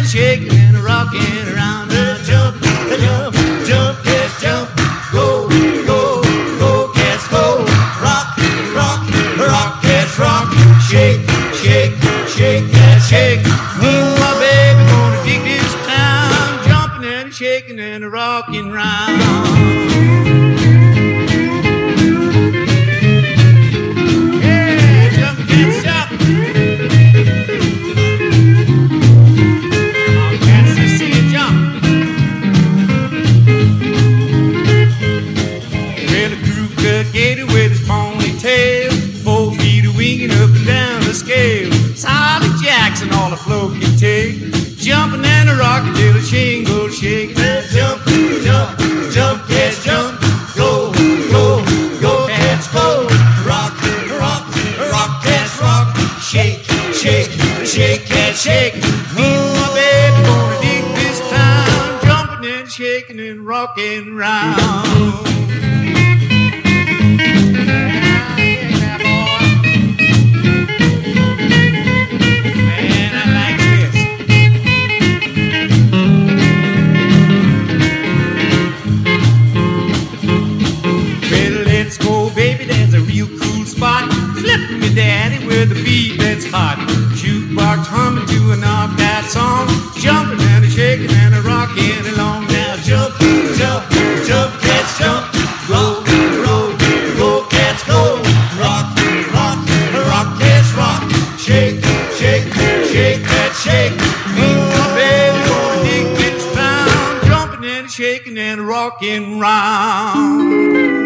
shaking and a rocking around. Jump, jump, jump, cats jump, go, go, go, cats go. Rock, rock, rock, cats rock. Shake, shake, shake, cats shake. Me and my baby gonna dig this town, jumping and a shaking and a rocking round. Gator with his ponytail, 4 feet of winging up and down the scale. Solid Jackson, all the float can take, jumping and a rocking till the shingle shake. Jump, jump, jump, cats jump, go, go, go, cats go. Rock, rock, rock, cats rock. Shake, shake, shake, cats shake. Me and my baby gonna dig this town, jumping and shaking and rocking round. Flip me, daddy, with a beat that's hot. Jukebox humming to a knockout song, jumping and a shaking and a rocking along. Now jump, jump, jump, cats jump, go, go, go, cats go. Rock, rock, rock, cats rock. Shake, shake, shake, cats shake. Me and my baby gonna dig this town, jumping and a shaking and a rocking round.